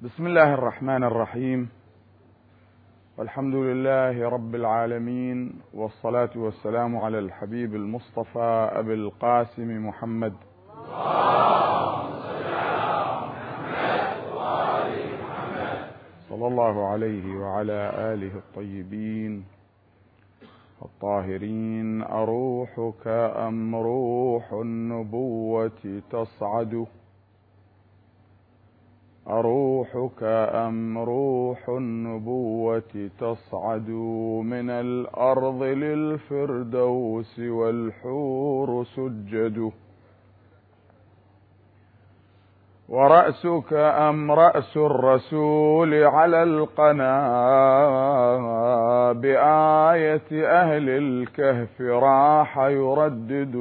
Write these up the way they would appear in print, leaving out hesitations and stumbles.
بسم الله الرحمن الرحيم، والحمد لله رب العالمين، والصلاة والسلام على الحبيب المصطفى أبي القاسم محمد صلى الله عليه وعلى آله الطيبين الطاهرين. أروحك أم روح النبوة تصعد؟ أروحك أم روح النبوة تصعد؟ من الأرض للفردوس والحور سجد. ورأسك أم رأس الرسول على القنا؟ بآية أهل الكهف راح يردد.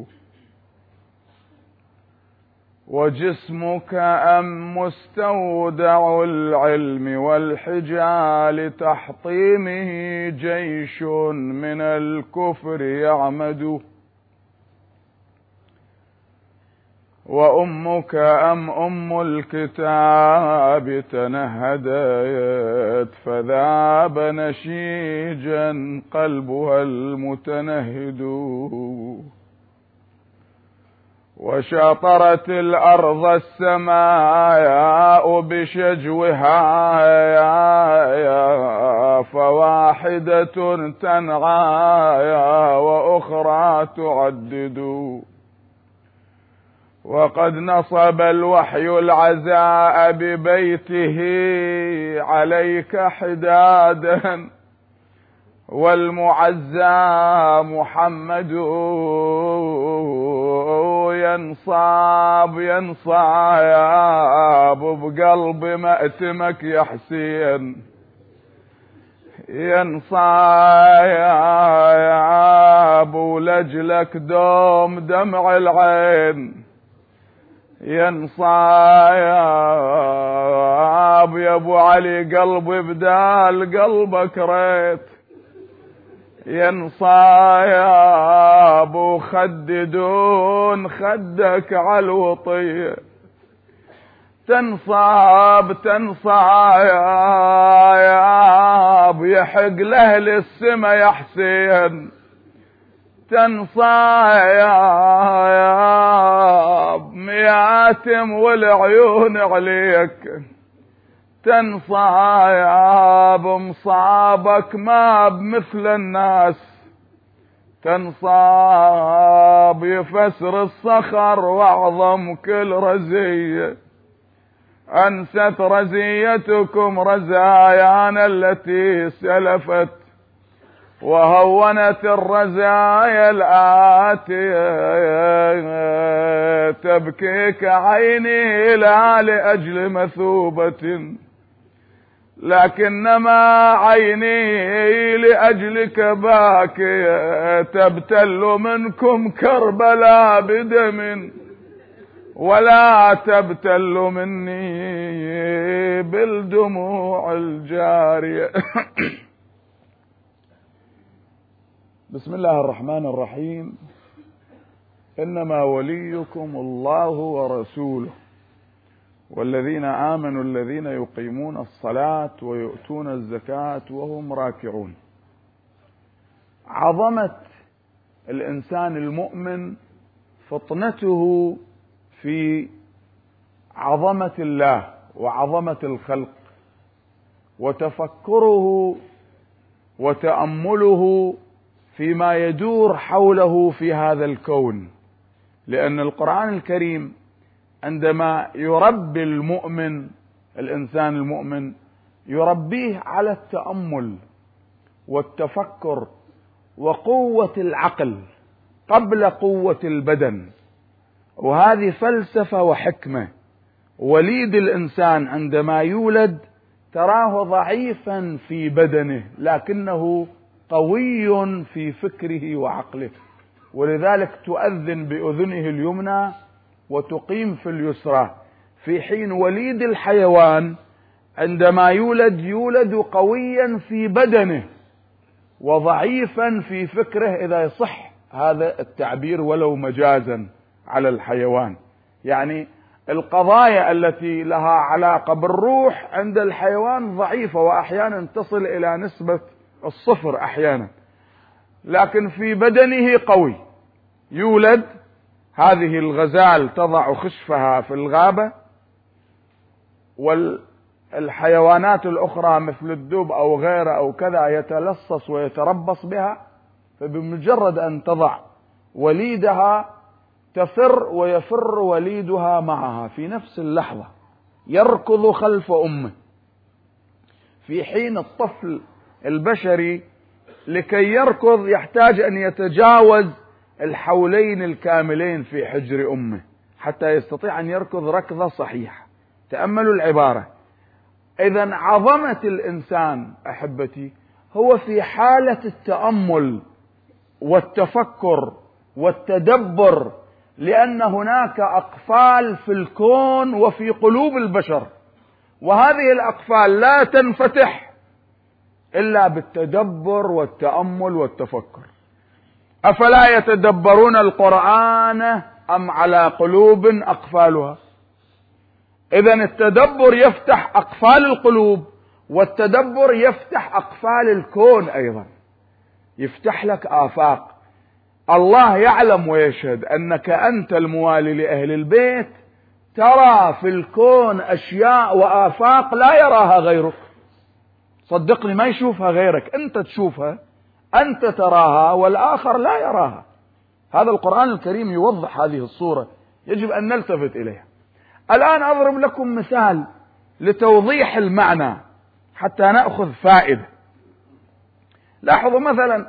وجسمك أم مستودع العلم والحجال تحطيمه جيش من الكفر يعمد؟ وأمك أم أم الكتاب تنهدت فذاب نشيجا قلبها المتنهد؟ وشاطرت الأرض السماء بشجوها فواحدة تنعى وأخرى تعدد. وقد نصب الوحي العزاء ببيته عليك حدادا والمعزى محمد ينصاب بقلب مأتمك يا حسين، ينصاب ولجلك دوم دمع العين، ينصاب يا ابو علي قلبي بدال قلبك ريت، ينصاب وخددون خدك على الوطية، تنصاب يحق لأهل السما يا حسين، تنصاب مياتم والعيون عليك، تنصاب مصابك ما بمثل الناس، تنصاب يفسر الصخر واعظم كل رزية، انست رزيتكم رزايانا التي سلفت وهونت الرزايا الآتية، تبكيك عيني لا لأجل مثوبة لكنما عيني لأجلك باكية، تبتل منكم كربلاء بدم ولا تبتل مني بالدموع الجارية. بسم الله الرحمن الرحيم. إنما وليكم الله ورسوله والذين آمنوا الذين يقيمون الصلاة ويؤتون الزكاة وهم راكعون. عظمة الإنسان المؤمن فطنته في عظمة الله وعظمة الخلق، وتفكره وتأمله فيما يدور حوله في هذا الكون، لأن القرآن الكريم عندما يربي المؤمن الإنسان المؤمن يربيه على التأمل والتفكر وقوة العقل قبل قوة البدن، وهذه فلسفة وحكمة. وليد الإنسان عندما يولد تراه ضعيفا في بدنه لكنه قوي في فكره وعقله، ولذلك تؤذن بأذنه اليمنى وتقيم في اليسرى، في حين وليد الحيوان عندما يولد قويا في بدنه وضعيفا في فكره، إذا يصح هذا التعبير ولو مجازا على الحيوان. يعني القضايا التي لها علاقة بالروح عند الحيوان ضعيفة، وأحيانا تصل إلى نسبة 0 أحيانا، لكن في بدنه قوي. يولد، هذه الغزال تضع خشفها في الغابة، والحيوانات الأخرى مثل الدب أو غيره أو كذا يتلصص ويتربص بها، فبمجرد أن تضع وليدها تفر ويفر وليدها معها في نفس اللحظة، يركض خلف أمه. في حين الطفل البشري لكي يركض يحتاج أن يتجاوز الحولين الكاملين في حجر أمه حتى يستطيع أن يركض ركضة صحيحة. تأملوا العبارة. إذن عظمة الإنسان أحبتي هو في حالة التأمل والتفكر والتدبر، لأن هناك أقفال في الكون وفي قلوب البشر، وهذه الأقفال لا تنفتح إلا بالتدبر والتأمل والتفكر. أفلا يتدبرون القرآن أم على قلوب أقفالها؟ إذن التدبر يفتح أقفال القلوب، والتدبر يفتح أقفال الكون أيضا، يفتح لك آفاق. الله يعلم ويشهد أنك أنت الموالي لأهل البيت ترى في الكون أشياء وآفاق لا يراها غيرك. صدقني ما يشوفها غيرك، أنت تشوفها، أنت تراها والآخر لا يراها. هذا القرآن الكريم يوضح هذه الصورة، يجب أن نلتفت إليها. الآن أضرب لكم مثال لتوضيح المعنى حتى نأخذ فائدة. لاحظوا مثلا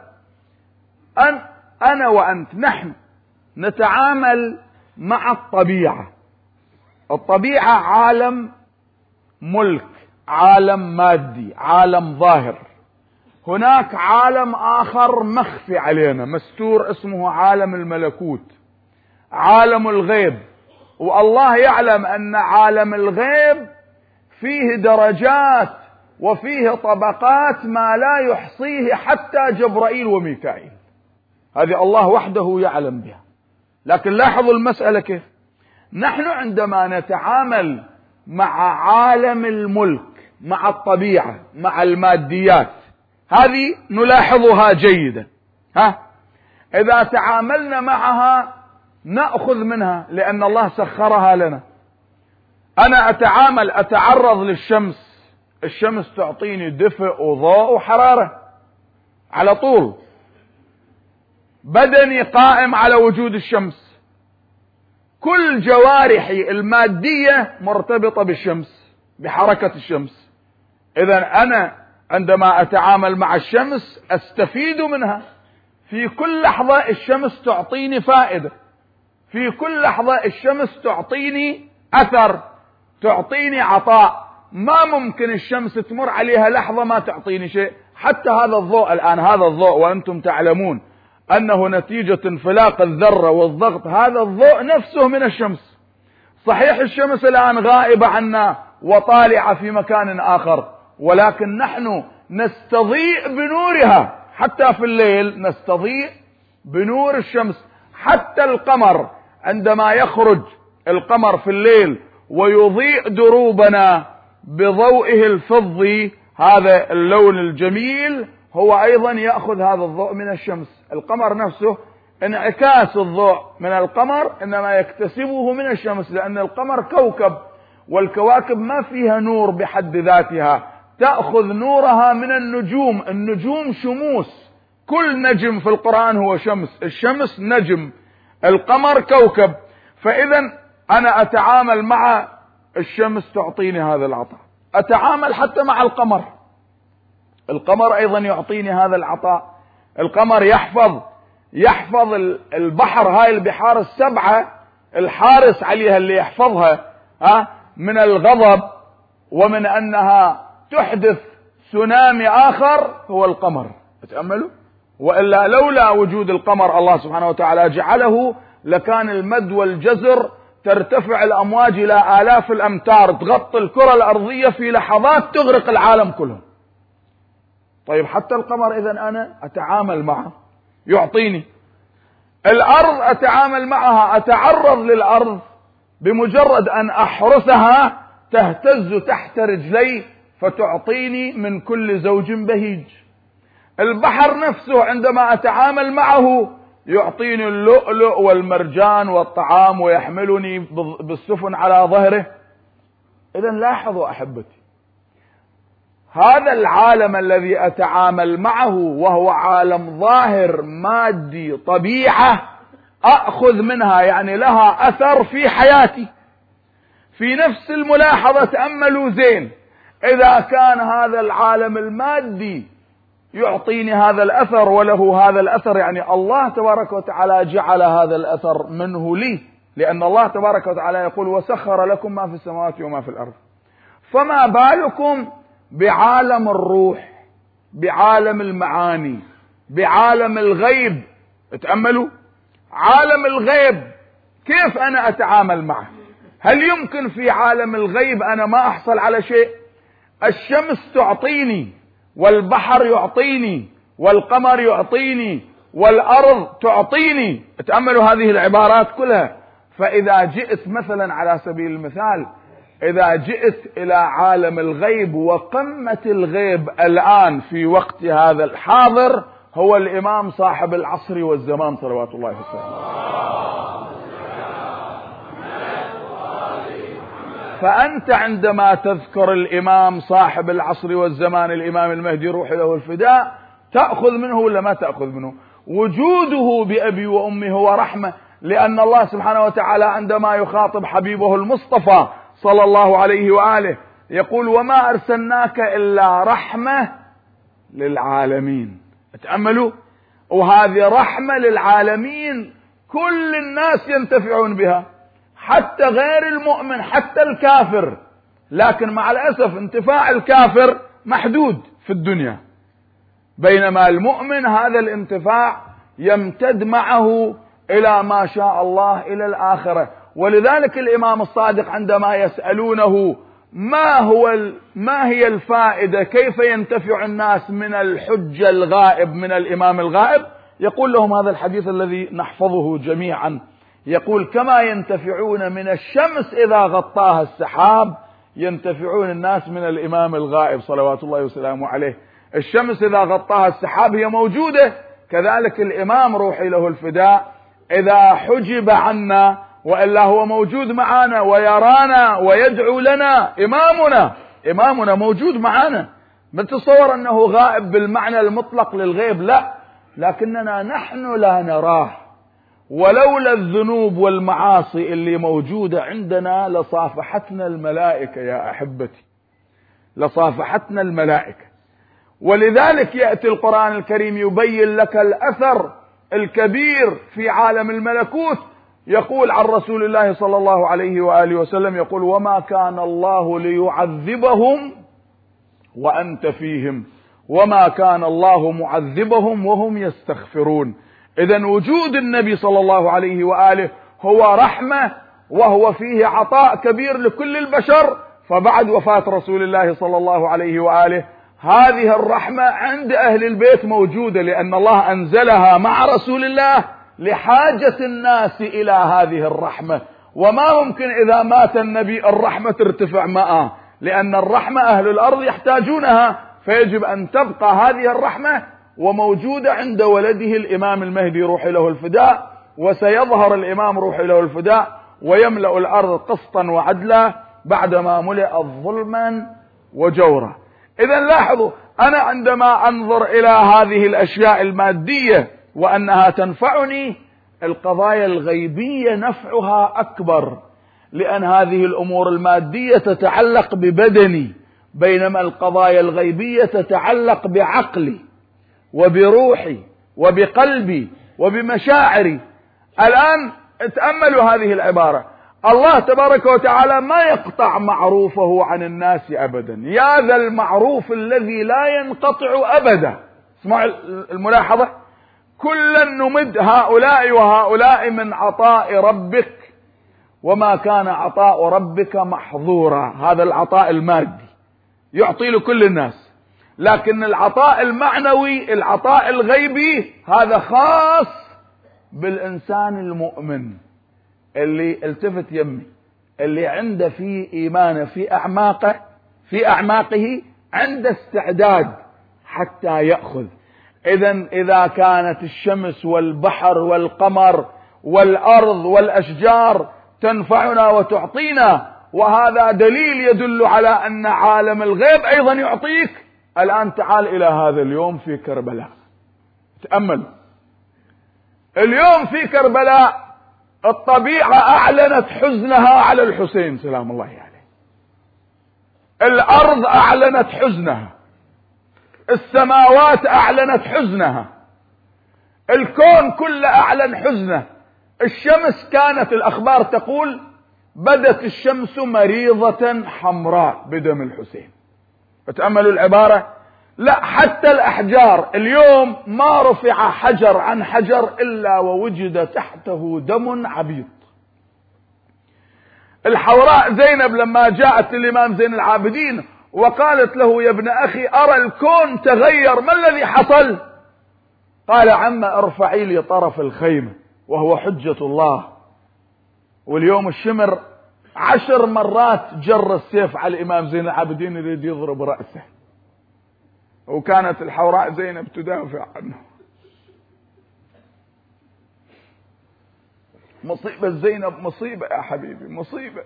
أنا وأنت نحن نتعامل مع الطبيعة. الطبيعة عالم ملك، عالم مادي، عالم ظاهر. هناك عالم آخر مخفي علينا مستور اسمه عالم الملكوت، عالم الغيب. والله يعلم أن عالم الغيب فيه درجات وفيه طبقات ما لا يحصيه حتى جبرائيل وميكائيل، هذه الله وحده يعلم بها. لكن لاحظوا المسألة كيف نحن عندما نتعامل مع عالم الملك، مع الطبيعة، مع الماديات، هذه نلاحظها جيدا. إذا تعاملنا معها نأخذ منها لأن الله سخرها لنا. أنا أتعرض للشمس، الشمس تعطيني دفء وضوء وحرارة على طول، بدني قائم على وجود الشمس، كل جوارحي المادية مرتبطة بالشمس، بحركة الشمس. إذن أنا عندما أتعامل مع الشمس أستفيد منها. في كل لحظة الشمس تعطيني فائدة، في كل لحظة الشمس تعطيني أثر، تعطيني عطاء. ما ممكن الشمس تمر عليها لحظة ما تعطيني شيء. حتى هذا الضوء الآن، هذا الضوء وأنتم تعلمون أنه نتيجة انفلاق الذرة والضغط، هذا الضوء نفسه من الشمس. صحيح الشمس الآن غائبة عنا وطالعة في مكان آخر، ولكن نحن نستضيء بنورها. حتى في الليل نستضيء بنور الشمس. حتى القمر عندما يخرج القمر في الليل ويضيء دروبنا بضوئه الفضي، هذا اللون الجميل، هو أيضا يأخذ هذا الضوء من الشمس. القمر نفسه انعكاس الضوء من القمر إنما يكتسبه من الشمس، لأن القمر كوكب، والكواكب ما فيها نور بحد ذاتها، تأخذ نورها من النجوم. النجوم شموس، كل نجم في القرآن هو شمس، الشمس نجم، القمر كوكب. فإذا أنا أتعامل مع الشمس تعطيني هذا العطاء، أتعامل حتى مع القمر، القمر أيضا يعطيني هذا العطاء. القمر يحفظ البحر، هاي البحار السبعة الحارس عليها اللي يحفظها من الغضب ومن أنها تحدث سونامي آخر هو القمر. تأملوا، وإلا لولا وجود القمر الله سبحانه وتعالى جعله لكان المد والجزر ترتفع الأمواج إلى آلاف الأمتار، تغطي الكرة الأرضية في لحظات، تغرق العالم كله. طيب حتى القمر إذن أنا أتعامل معه يعطيني. الأرض أتعامل معها، أتعرض للأرض بمجرد أن أحرسها تهتز تحت رجلي فتعطيني من كل زوج بهيج. البحر نفسه عندما أتعامل معه يعطيني اللؤلؤ والمرجان والطعام ويحملني بالسفن على ظهره. إذن لاحظوا أحبتي، هذا العالم الذي أتعامل معه وهو عالم ظاهر مادي طبيعة أخذ منها يعني لها أثر في حياتي. في نفس الملاحظة تأملوا زين، إذا كان هذا العالم المادي يعطيني هذا الأثر وله هذا الأثر، يعني الله تبارك وتعالى جعل هذا الأثر منه لي، لأن الله تبارك وتعالى يقول وسخر لكم ما في السماوات وما في الأرض. فما بالكم بعالم الروح، بعالم المعاني، بعالم الغيب. تأملوا عالم الغيب كيف أنا أتعامل معه. هل يمكن في عالم الغيب أنا ما أحصل على شيء؟ الشمس تعطيني، والبحر يعطيني، والقمر يعطيني، والأرض تعطيني. تأملوا هذه العبارات كلها. فإذا جئت مثلا على سبيل المثال، إذا جئت إلى عالم الغيب، وقمة الغيب الآن في وقت هذا الحاضر هو الإمام صاحب العصر والزمان صلوات الله وسلامه. فأنت عندما تذكر الإمام صاحب العصر والزمان الإمام المهدي روح له الفداء تأخذ منه ولا ما تأخذ منه؟ وجوده بأبي وأمي هو رحمة، لأن الله سبحانه وتعالى عندما يخاطب حبيبه المصطفى صلى الله عليه وآله يقول وما أرسلناك إلا رحمة للعالمين. تأملوا، وهذه رحمة للعالمين كل الناس ينتفعون بها، حتى غير المؤمن، حتى الكافر. لكن مع الأسف انتفاع الكافر محدود في الدنيا، بينما المؤمن هذا الانتفاع يمتد معه إلى ما شاء الله إلى الآخرة. ولذلك الإمام الصادق عندما يسألونه ما هي الفائدة، كيف ينتفع الناس من الحجة الغائب، من الإمام الغائب، يقول لهم هذا الحديث الذي نحفظه جميعا، يقول كما ينتفعون من الشمس إذا غطاها السحاب ينتفعون الناس من الإمام الغائب صلوات الله وسلامه عليه. الشمس إذا غطاها السحاب هي موجودة، كذلك الإمام روحي له الفداء إذا حجب عنا وإلا هو موجود معنا ويرانا ويدعو لنا. إمامنا موجود معنا، بتصور أنه غائب بالمعنى المطلق للغيب، لا، لكننا نحن لا نراه. ولولا الذنوب والمعاصي اللي موجودة عندنا لصافحتنا الملائكة يا أحبتي، لصافحتنا الملائكة. ولذلك يأتي القرآن الكريم يبين لك الأثر الكبير في عالم الملكوت. يقول عن رسول الله صلى الله عليه وآله وسلم يقول وما كان الله ليعذبهم وأنت فيهم وما كان الله معذبهم وهم يستغفرون. إذن وجود النبي صلى الله عليه وآله هو رحمة، وهو فيه عطاء كبير لكل البشر. فبعد وفاة رسول الله صلى الله عليه وآله هذه الرحمة عند أهل البيت موجودة، لأن الله أنزلها مع رسول الله لحاجة الناس إلى هذه الرحمة. وما ممكن إذا مات النبي الرحمة ترتفع معه، لأن الرحمة أهل الأرض يحتاجونها، فيجب أن تبقى هذه الرحمة وموجودة عند ولده الإمام المهدي روحي له الفداء. وسيظهر الإمام روحي له الفداء ويملأ الأرض قسطا وعدلا بعدما ملئت ظلما وجورا. إذن لاحظوا، أنا عندما أنظر إلى هذه الأشياء المادية وأنها تنفعني، القضايا الغيبية نفعها أكبر، لأن هذه الأمور المادية تتعلق ببدني، بينما القضايا الغيبية تتعلق بعقلي وبروحي وبقلبي وبمشاعري. الآن تأملوا هذه العبارة، الله تبارك وتعالى ما يقطع معروفه عن الناس أبدا، يا ذا المعروف الذي لا ينقطع أبدا. اسمعوا الملاحظة، كلا نمد هؤلاء وهؤلاء من عطاء ربك وما كان عطاء ربك محظورا. هذا العطاء المادي يعطي لكل الناس، لكن العطاء المعنوي، العطاء الغيبي، هذا خاص بالإنسان المؤمن اللي التفت يمي اللي عنده في إيمانه في أعماقه عنده استعداد حتى يأخذ. إذا كانت الشمس والبحر والقمر والأرض والأشجار تنفعنا وتعطينا، وهذا دليل يدل على أن عالم الغيب أيضا يعطيك. الآن تعال إلى هذا اليوم في كربلاء، تأمل. اليوم في كربلاء الطبيعة أعلنت حزنها على الحسين سلام الله عليه. الأرض أعلنت حزنها، السماوات أعلنت حزنها، الكون كله أعلن حزنه. الشمس كانت الأخبار تقول بدت الشمس مريضة حمراء بدم الحسين. فتأملوا العبارة. لا، حتى الأحجار اليوم ما رفع حجر عن حجر إلا ووجد تحته دم عبيط. الحوراء زينب لما جاءت الإمام زين العابدين وقالت له يا ابن أخي أرى الكون تغير، ما الذي حصل؟ قال عم ارفعي لي طرف الخيمة وهو حجة الله. واليوم الشمر 10 مرات جر السيف على الإمام زين العابدين يريد يضرب رأسه، وكانت الحوراء زينب تدافع عنه. مصيبة زينب، مصيبة يا حبيبي، مصيبة.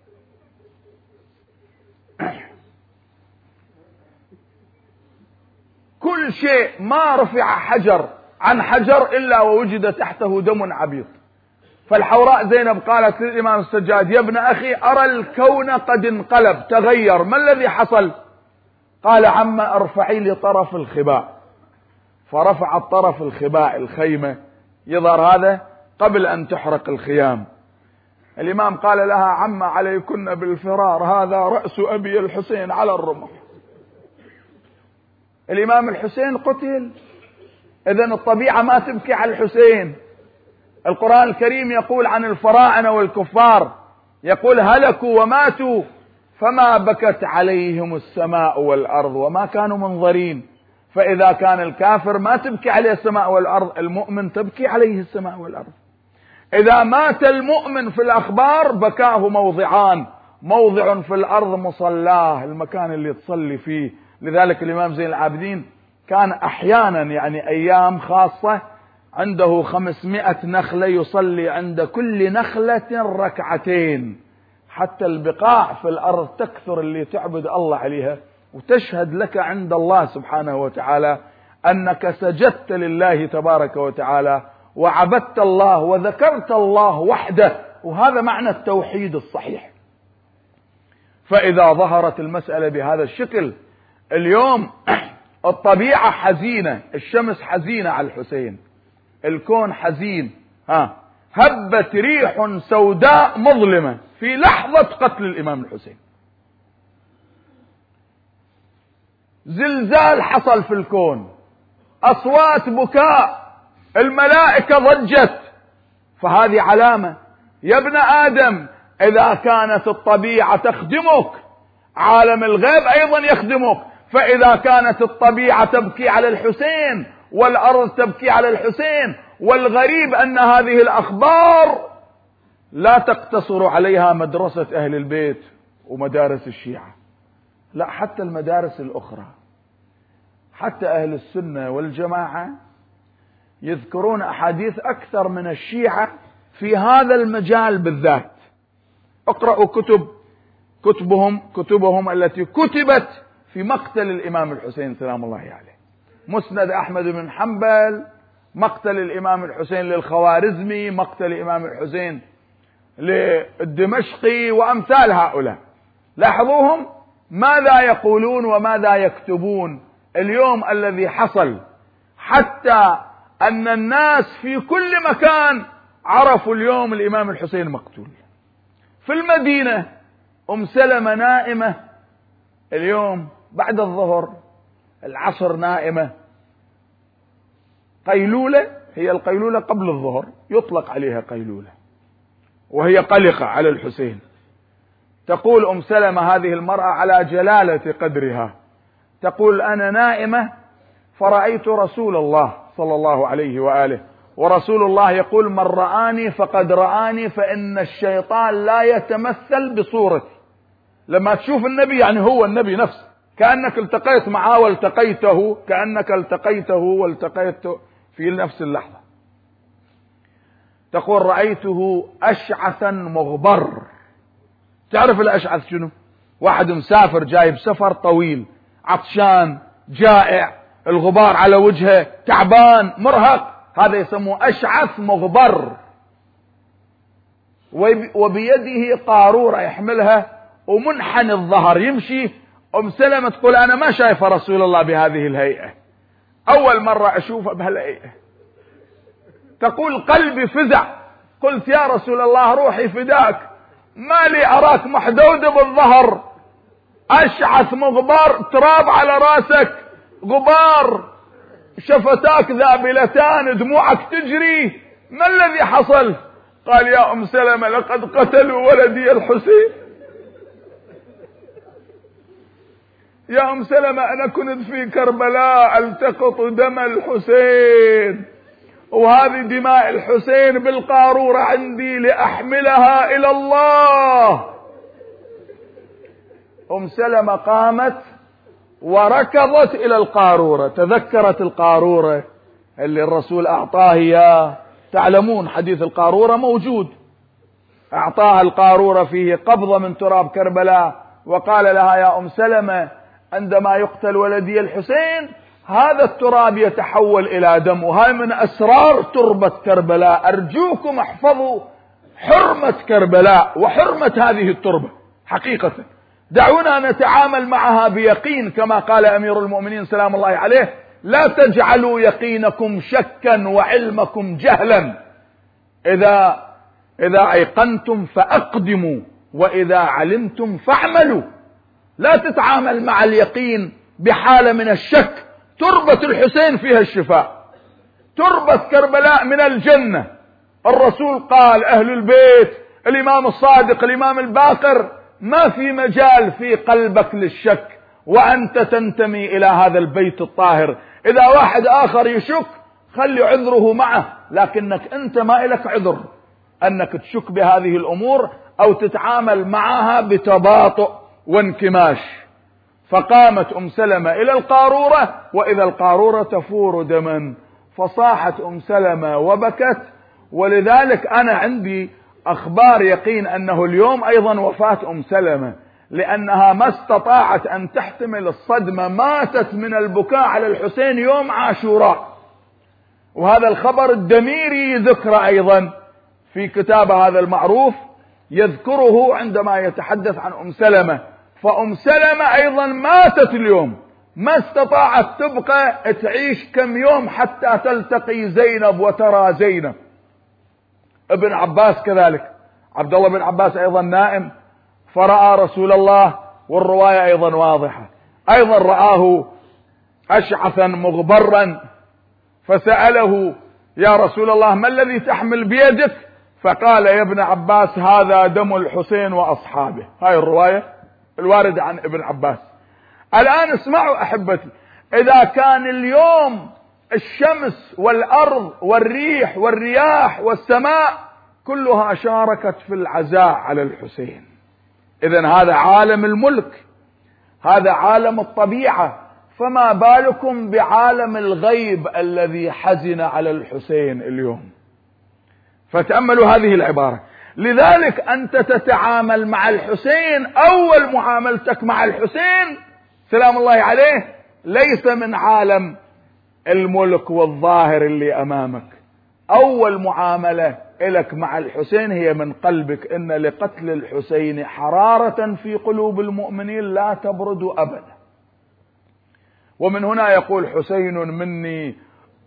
كل شيء ما رفع حجر عن حجر إلا ووجد تحته دم عبيط. فالحوراء زينب قالت للإمام السجاد يا ابن أخي أرى الكون قد انقلب تغير، ما الذي حصل؟ قال عم ارفعي لي طرف الخباء. فرفعت طرف الخباء الخيمة يظهر هذا قبل أن تحرق الخيام. الإمام قال لها عم عليكن بالفرار، هذا رأس أبي الحسين على الرمح. الإمام الحسين قتل، إذن الطبيعة ما تبكي على الحسين. القرآن الكريم يقول عن الفراعنة والكفار، يقول هلكوا وماتوا فما بكت عليهم السماء والأرض وما كانوا منظرين. فإذا كان الكافر ما تبكي عليه السماء والأرض، المؤمن تبكي عليه السماء والأرض. إذا مات المؤمن في الأخبار بكاه موضعان، موضع في الأرض مصلاه، المكان اللي تصلي فيه. لذلك الإمام زين العابدين كان أحيانا يعني أيام خاصة عنده 500 نخلة يصلي عند كل نخلة ركعتين، حتى البقاع في الأرض تكثر اللي تعبد الله عليها، وتشهد لك عند الله سبحانه وتعالى أنك سجدت لله تبارك وتعالى وعبدت الله وذكرت الله وحده، وهذا معنى التوحيد الصحيح. فإذا ظهرت المسألة بهذا الشكل اليوم الطبيعة حزينة، الشمس حزينة على الحسين، الكون حزين، هبت ريح سوداء مظلمة في لحظة قتل الإمام الحسين. زلزال حصل في الكون، أصوات بكاء، الملائكة ضجت. فهذه علامة يا ابن آدم، إذا كانت الطبيعة تخدمك عالم الغيب أيضا يخدمك. فإذا كانت الطبيعة تبكي على الحسين والأرض تبكي على الحسين، والغريب أن هذه الأخبار لا تقتصر عليها مدرسة أهل البيت ومدارس الشيعة، لا، حتى المدارس الأخرى، حتى أهل السنة والجماعة يذكرون أحاديث أكثر من الشيعة في هذا المجال بالذات. اقرأوا كتبهم التي كتبت في مقتل الإمام الحسين سلام الله عليه. مسند أحمد بن حنبل، مقتل الإمام الحسين للخوارزمي، مقتل الإمام الحسين للدمشقي، وأمثال هؤلاء. لاحظوهم ماذا يقولون وماذا يكتبون اليوم الذي حصل، حتى أن الناس في كل مكان عرفوا اليوم الإمام الحسين مقتول. في المدينة أم سلمة نائمة اليوم بعد الظهر، العصر نائمة، قيلولة، هي القيلولة قبل الظهر يطلق عليها قيلولة، وهي قلقة على الحسين. تقول أم سلمة هذه المرأة على جلالة قدرها، تقول أنا نائمة فرأيت رسول الله صلى الله عليه وآله ورسول الله يقول من رآني فقد رآني، فإن الشيطان لا يتمثل بصورتي. لما تشوف النبي يعني هو النبي نفسه، كأنك التقيت معه والتقيته، كأنك التقيته والتقيته في نفس اللحظة. تقول رأيته أشعثا مغبر. تعرف الأشعث شنو؟ واحد مسافر جايب سفر طويل، عطشان، جائع، الغبار على وجهه، تعبان، مرهق، هذا يسموه أشعث مغبر. وبيده قارورة يحملها ومنحني الظهر يمشي. أم سلمة تقول أنا ما شايفة رسول الله بهذه الهيئة، أول مرة أشوفه بهالهيئة. تقول قلبي فزع، قلت يا رسول الله روحي فداك، ما لي أراك محدود بالظهر، أشعث مغبر، تراب على راسك، غبار، شفتاك ذابلتان، دموعك تجري، ما الذي حصل؟ قال يا أم سلمة لقد قتلوا ولدي الحسين. يا أم سلمة أنا كنت في كربلاء التقط دم الحسين، وهذه دماء الحسين بالقارورة عندي لأحملها إلى الله. أم سلمة قامت وركضت إلى القارورة، تذكرت القارورة اللي الرسول أعطاه إياه. تعلمون حديث القارورة موجود، أعطاها القارورة فيه قبضة من تراب كربلاء، وقال لها يا أم سلمة عندما يقتل ولدي الحسين هذا التراب يتحول إلى دم، وهاي من أسرار تربة كربلاء، أرجوكم احفظوا حرمة كربلاء وحرمة هذه التربة. حقيقة دعونا نتعامل معها بيقين، كما قال أمير المؤمنين سلام الله عليه لا تجعلوا يقينكم شكا وعلمكم جهلا، إذا أيقنتم فأقدموا وإذا علمتم فاعملوا. لا تتعامل مع اليقين بحالة من الشك. تربة الحسين فيها الشفاء، تربة كربلاء من الجنة. الرسول قال أهل البيت، الإمام الصادق، الإمام الباقر، ما في مجال في قلبك للشك وأنت تنتمي إلى هذا البيت الطاهر. إذا واحد آخر يشك خلي عذره معه، لكنك أنت ما إلك عذر أنك تشك بهذه الأمور أو تتعامل معها بتباطؤ وانكماش. فقامت أم سلمة إلى القارورة، وإذا القارورة تفور دما، فصاحت أم سلمة وبكت. ولذلك أنا عندي أخبار يقين أنه اليوم أيضا وفاة أم سلمة، لأنها ما استطاعت أن تحتمل الصدمة، ماتت من البكاء على الحسين يوم عاشوراء. وهذا الخبر الدميري ذكر أيضا في كتاب هذا المعروف، يذكره عندما يتحدث عن أم سلمة. فأم سلمة أيضا ماتت اليوم، ما استطاعت تبقى تعيش كم يوم حتى تلتقي زينب وترى زينب. ابن عباس كذلك، عبد الله بن عباس أيضا نائم فرأى رسول الله، والرواية أيضا واضحة، أيضا رآه أشعثا مغبرا، فسأله يا رسول الله ما الذي تحمل بيدك؟ فقال يا ابن عباس هذا دم الحسين وأصحابه. هاي الرواية الواردة عن ابن عباس. الآن اسمعوا أحبتي، إذا كان اليوم الشمس والأرض والريح والرياح والسماء كلها شاركت في العزاء على الحسين، إذن هذا عالم الملك، هذا عالم الطبيعة، فما بالكم بعالم الغيب الذي حزن على الحسين اليوم. فتأملوا هذه العبارة. لذلك أنت تتعامل مع الحسين، أول معاملتك مع الحسين سلام الله عليه ليس من عالم الملك والظاهر اللي أمامك. أول معاملة لك مع الحسين هي من قلبك، إن لقتل الحسين حرارة في قلوب المؤمنين لا تبرد أبدا. ومن هنا يقول حسين مني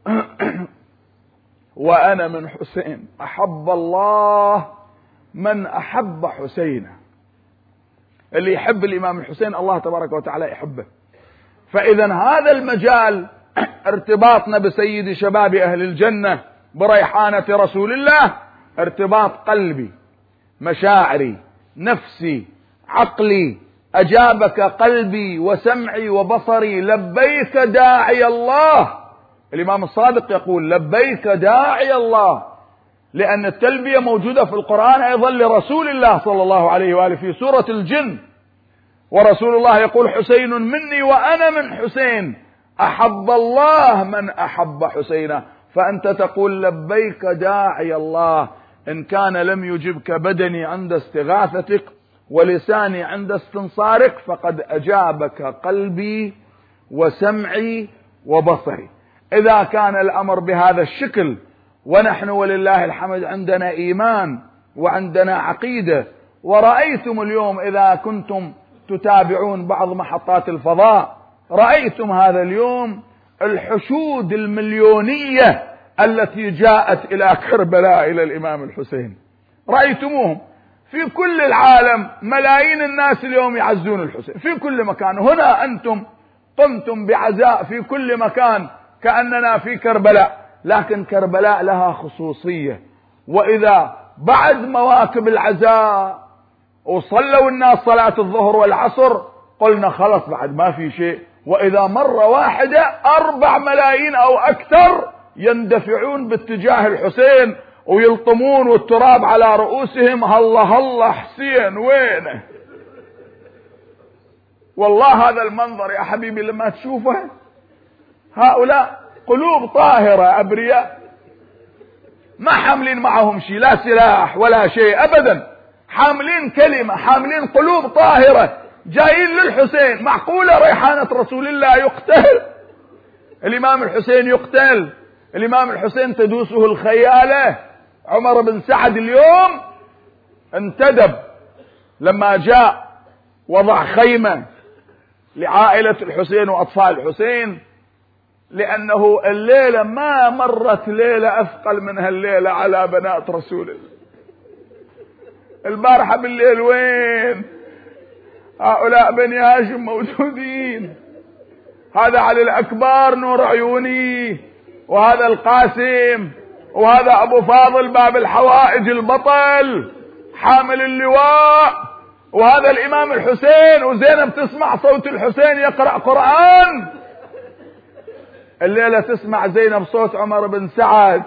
وأنا من حسين، أحب الله من أحب حسينا. اللي يحب الإمام الحسين الله تبارك وتعالى يحبه. فإذا هذا المجال ارتباطنا بسيد شباب أهل الجنة بريحانة رسول الله، ارتباط قلبي، مشاعري، نفسي، عقلي. أجابك قلبي وسمعي وبصري لبيك داعي الله. الإمام الصادق يقول لبيك داعي الله، لأن التلبية موجودة في القرآن أيضا لرسول الله صلى الله عليه وآله في سورة الجن، ورسول الله يقول حسين مني وأنا من حسين، أحب الله من أحب حسينا. فأنت تقول لبيك داعي الله، إن كان لم يجبك بدني عند استغاثتك ولساني عند استنصارك فقد أجابك قلبي وسمعي وبصري. إذا كان الأمر بهذا الشكل ونحن ولله الحمد عندنا إيمان وعندنا عقيدة، ورأيتم اليوم إذا كنتم تتابعون بعض محطات الفضاء رأيتم هذا اليوم الحشود المليونية التي جاءت إلى كربلاء إلى الإمام الحسين، رأيتموهم في كل العالم، ملايين الناس اليوم يعزون الحسين في كل مكان. هنا أنتم قمتم بعزاء في كل مكان كأننا في كربلاء، لكن كربلاء لها خصوصية. وإذا بعد مواكب العزاء وصلوا الناس صلاة الظهر والعصر قلنا خلص بعد ما في شيء، وإذا مرة واحدة 4 ملايين أو أكثر يندفعون باتجاه الحسين ويلطمون والتراب على رؤوسهم، هلا هلا حسين وينه. والله هذا المنظر يا حبيبي لما تشوفه، هؤلاء قلوب طاهرة أبرياء ما حاملين معهم شيء، لا سلاح ولا شيء أبدا، حاملين كلمة، حاملين قلوب طاهرة، جايين للحسين. معقولة ريحانة رسول الله يقتل؟ الإمام الحسين يقتل، الإمام الحسين تدوسه الخيالة. عمر بن سعد اليوم انتدب لما جاء وضع خيمة لعائلة الحسين وأطفال الحسين، لأنه الليلة ما مرت ليلة أثقل من هالليلة على بنات رسول الله. البارحة بالليل وين هؤلاء بني هاشم موجودين، هذا علي الأكبر نور عيوني، وهذا القاسم، وهذا أبو فاضل باب الحوائج البطل حامل اللواء، وهذا الإمام الحسين، وزينب تسمع صوت الحسين يقرأ قرآن. الليلة تسمع زينب صوت عمر بن سعد.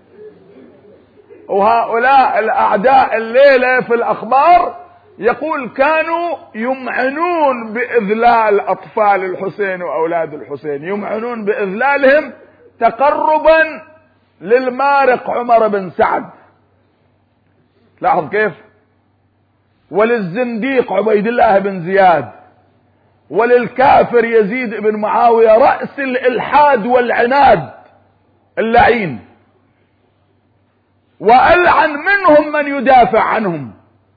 وهؤلاء الأعداء الليلة في الأخبار يقول كانوا يمعنون بإذلال أطفال الحسين وأولاد الحسين، يمعنون بإذلالهم تقربا للمارق عمر بن سعد. لاحظ كيف، وللزنديق عبيد الله بن زياد، وللكافر يزيد بن معاوية رأس الإلحاد والعناد اللعين، وألعن منهم من يدافع عنهم.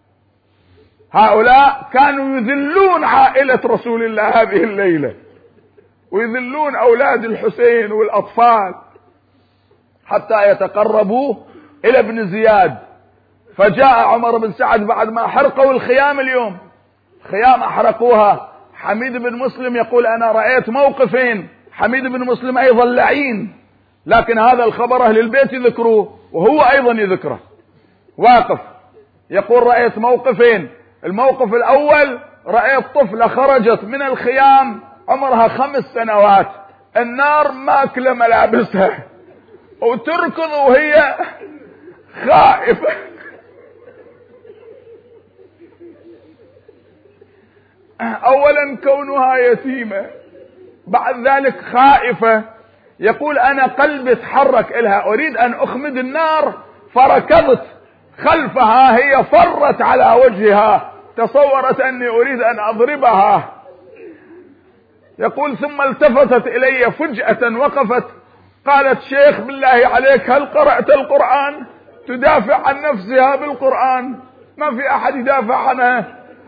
هؤلاء كانوا يذلون عائلة رسول الله هذه الليلة، ويذلون أولاد الحسين والأطفال حتى يتقربوا إلى ابن زياد. فجاء عمر بن سعد بعد ما حرقوا الخيام، اليوم خيام أحرقوها. حميد بن مسلم يقول أنا رأيت موقفين، حميد بن مسلم أيضا لعين، لكن هذا الخبر أهل البيت يذكروه وهو أيضا يذكره، واقف يقول رأيت موقفين. الموقف الأول رأيت طفلة خرجت من الخيام عمرها 5 سنوات، النار ماكلة ملابسها وتركض وهي خائفة. أولا كونها يتيمة، بعد ذلك خائفة. يقول أنا قلبي تحرك إلها، أريد أن أخمد النار فركضت خلفها، هي فرت على وجهها، تصورت أني أريد أن أضربها. يقول ثم التفتت إلي فجأة، وقفت قالت شيخ بالله عليك هل قرأت القرآن؟ تدافع عن نفسها بالقرآن، ما في أحد يدافع عنها.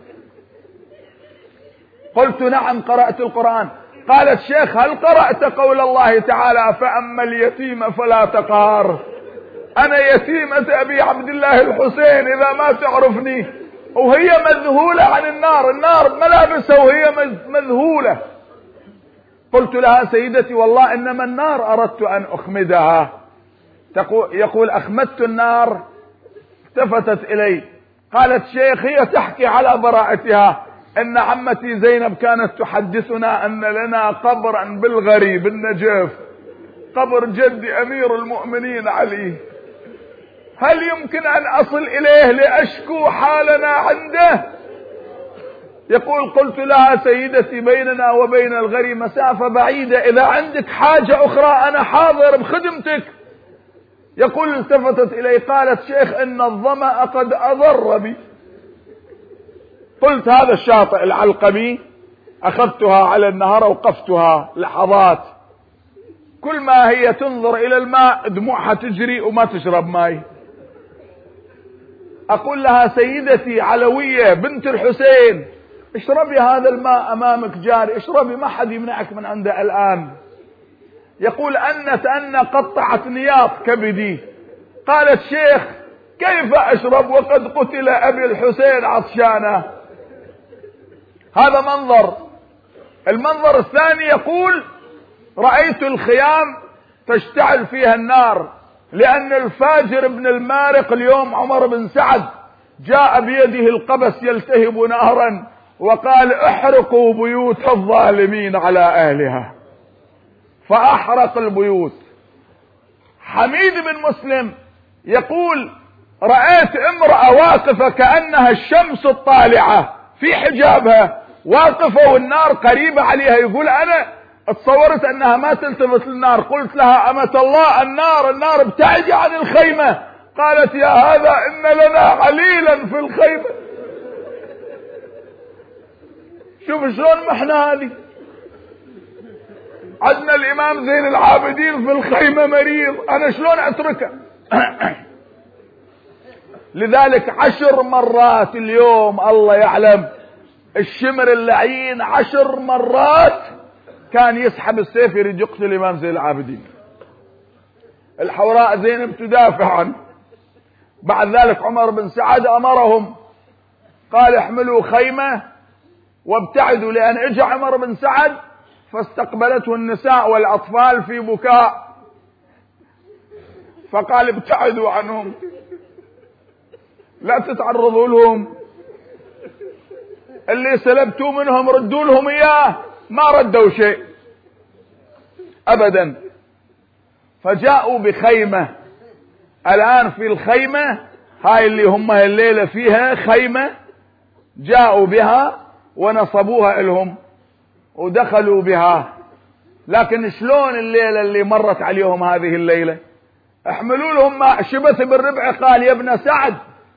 قلت نعم قرأت القرآن. قالت شيخ هل قرأت قول الله تعالى فأما اليتيم فلا تقهر؟ أنا يتيمة أبي عبد الله الحسين إذا ما تعرفني. وهي مذهولة عن النار، النار ملابسها وهي مذهولة. قلت لها سيدتي والله إنما النار أردت أن أخمدها. يقول أخمدت النار، التفتت إلي قالت شيخ هي تحكي على براءتها ان عمتي زينب كانت تحدثنا ان لنا قبرا بالغري بالنجف، قبر جدي أمير المؤمنين علي، هل يمكن أن أصل إليه لأشكو حالنا عنده؟ يقول قلت لها سيدتي بيننا وبين الغري مسافة بعيدة، إذا عندك حاجة أخرى أنا حاضر بخدمتك. يقول التفتت إلي قالت شيخ إن الظمأ قد أضر بي. قلت هذا الشاطئ العلقمي أخذتها على النهر وقفتها لحظات، كل ما هي تنظر إلى الماء دموعها تجري وما تشرب ماء. أقول لها سيدتي علوية بنت الحسين اشربي هذا الماء أمامك جاري، اشربي ما حد يمنعك من عنده الآن. يقول أن قطعت نياط كبدي. قالت شيخ كيف أشرب وقد قتل أبي الحسين عطشانا؟ هذا منظر. المنظر الثاني يقول رأيت الخيام تشتعل فيها النار، لأن الفاجر بن المارق اليوم عمر بن سعد جاء بيده القبس يلتهب نارا وقال احرقوا بيوت الظالمين على أهلها، فأحرق البيوت. حميد بن مسلم يقول رأيت امرأة واقفة كأنها الشمس الطالعة في حجابها واقفة والنار قريبة عليها. يقول أنا اتصورت أنها ما تلتفت للنار، قلت لها أمة الله النار ابتعدي عن الخيمة. قالت يا هذا إن لنا عليلا في الخيمة. شوف شلون محنا هذه. عندنا الإمام زين العابدين في الخيمة مريض، أنا شلون أتركه؟ لذلك 10 مرات اليوم الله يعلم الشمر اللعين 10 مرات كان يسحب السيف يريد يقتل الإمام زين العابدين. الحوراء زينب تدافع عنه. بعد ذلك عمر بن سعد أمرهم قال احملوا خيمة وابتعدوا، لأن اجى عمر بن سعد فاستقبلته النساء والأطفال في بكاء، فقال ابتعدوا عنهم لا تتعرضوا لهم، اللي سلبتوا منهم ردوا لهم إياه. ما ردوا شيء أبدا. فجاءوا بخيمة. الآن في الخيمة هاي اللي هم الليلة فيها خيمة، جاءوا بها ونصبوها لهم ودخلوا بها. لكن شلون الليلة اللي مرت عليهم هذه الليلة؟ احملوا لهم ماء. شبث بن ربع قال يا ابن سعد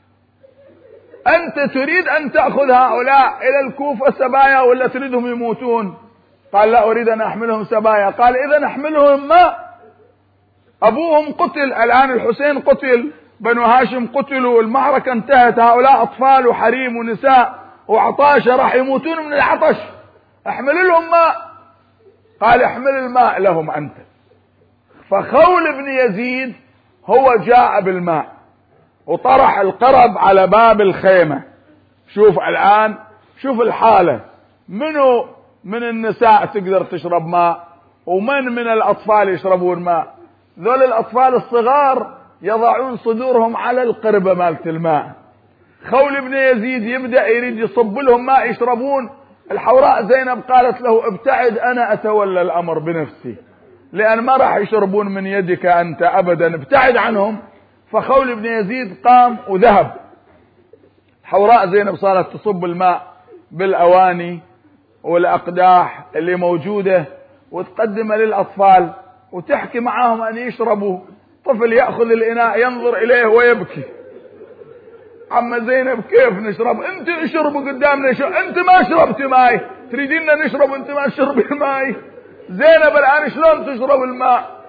أنت تريد أن تأخذ هؤلاء إلى الكوفة سبايا ولا تريدهم يموتون؟ قال لا أريد أن أحملهم سبايا. قال إذا أحملهم ماء، أبوهم قتل، الآن الحسين قتل، بنو هاشم قتلوا، المعركة انتهت، هؤلاء أطفال وحريم ونساء وعطاشة راح يموتون من العطش، احمل لهم ماء. قال احمل الماء لهم أنت. فخول بن يزيد هو جاء بالماء وطرح القرب على باب الخيمة. شوف الآن، شوف الحالة، منو من النساء تقدر تشرب ماء ومن الأطفال يشربون ماء؟ ذول الأطفال الصغار يضعون صدورهم على القربة مالت الماء. خول بن يزيد يبدأ يريد يصب لهم ماء يشربون. الحوراء زينب قالت له ابتعد أنا أتولى الأمر بنفسي، لأن ما راح يشربون من يدك أنت أبدا، ابتعد عنهم. فخول بن يزيد قام وذهب. حوراء زينب صارت تصب الماء بالأواني والأقداح اللي موجودة وتقدم للأطفال وتحكي معاهم أن يشربوا. طفل يأخذ الإناء ينظر إليه ويبكي. عم زينب كيف نشرب؟ انت اشربوا قدامنا، انت ما شربت ماي، تريدين نشرب انت ما تشربي الماي. زينب الآن شلون تشرب الماء؟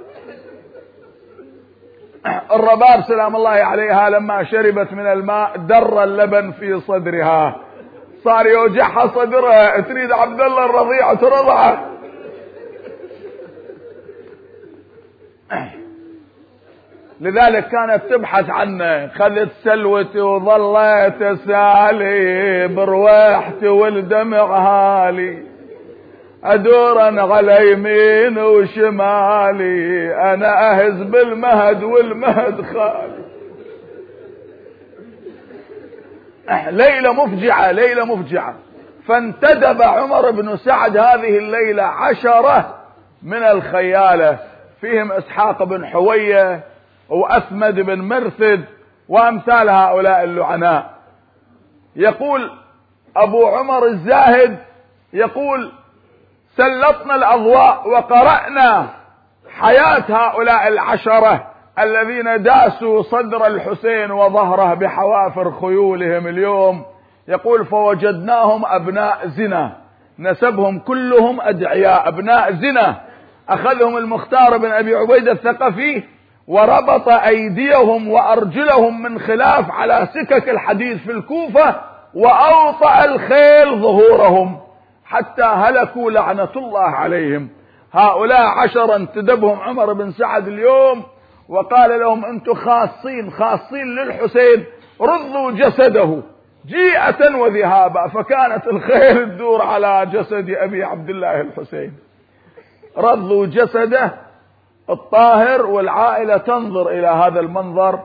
الرباب سلام الله عليها لما شربت من الماء در اللبن في صدرها، صار يوجعها صدرها، تريد عبد الله الرضيع ترضعه. لذلك كانت تبحث عنه. خذت سلوتي وظليت اسالي برويحتي والدمع هالي، ادورا على يمين وشمالي، انا اهز بالمهد والمهد خالي. ليلة مفجعة، ليلة مفجعة. فانتدب عمر بن سعد هذه الليلة 10 من الخيالة فيهم إسحاق بن حوية وأسمد بن مرثد وأمثال هؤلاء اللعناء. يقول أبو عمر الزاهد يقول سلطنا الأضواء وقرأنا حياة هؤلاء العشرة الذين داسوا صدر الحسين وظهره بحوافر خيولهم اليوم. يقول فوجدناهم أبناء زنا، نسبهم كلهم أدعياء أبناء زنا. أخذهم المختار بن أبي عبيدة الثقفي وربط أيديهم وأرجلهم من خلاف على سكك الحديد في الكوفة، وأوطأ الخيل ظهورهم حتى هلكوا لعنة الله عليهم. هؤلاء 10 انتدبهم عمر بن سعد اليوم وقال لهم أنتم خاصين للحسين، رضوا جسده جيئة وذهابا. فكانت الخيل تدور على جسد أبي عبد الله الحسين، رضوا جسده الطاهر، والعائلة تنظر إلى هذا المنظر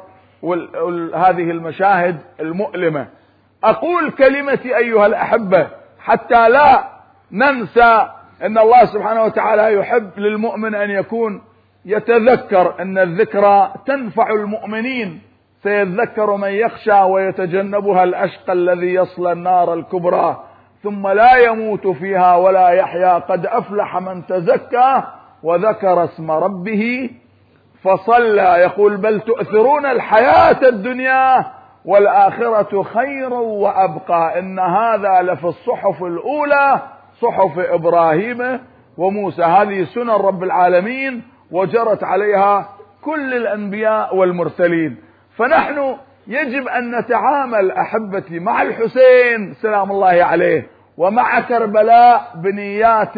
وهذه المشاهد المؤلمة. أقول كلمتي أيها الأحبة حتى لا ننسى أن الله سبحانه وتعالى يحب للمؤمن أن يكون يتذكر أن الذكرى تنفع المؤمنين. سيذكر من يخشى ويتجنبها الأشقى الذي يصلى النار الكبرى ثم لا يموت فيها ولا يحيا قد أفلح من تزكى وذكر اسم ربه فصلى. يقول بل تؤثرون الحياة الدنيا والآخرة خير وأبقى إن هذا لفي الصحف الأولى صحف إبراهيم وموسى. هذه سنن رب العالمين وجرت عليها كل الأنبياء والمرسلين. فنحن يجب أن نتعامل أحبتي مع الحسين سلام الله عليه ومع كربلاء بنيات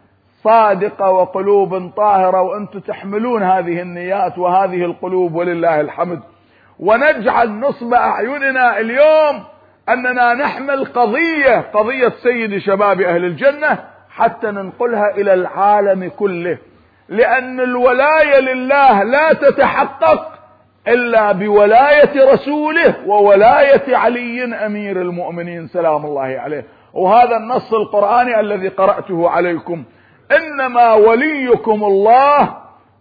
صادقة وقلوب طاهرة، وأنتم تحملون هذه النيات وهذه القلوب ولله الحمد. ونجعل نصب أعيننا اليوم أننا نحمل قضية سيد شباب أهل الجنة حتى ننقلها إلى العالم كله، لأن الولاية لله لا تتحقق إلا بولاية رسوله وولاية علي أمير المؤمنين سلام الله عليه. وهذا النص القرآني الذي قرأته عليكم: إنما وليكم الله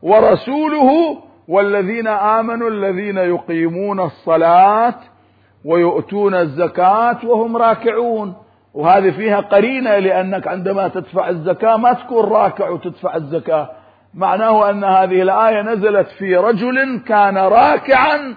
ورسوله والذين آمنوا الذين يقيمون الصلاة ويؤتون الزكاة وهم راكعون. وهذه فيها قرينة، لأنك عندما تدفع الزكاة ما تكون راكع وتدفع الزكاة، معناه أن هذه الآية نزلت في رجل كان راكعا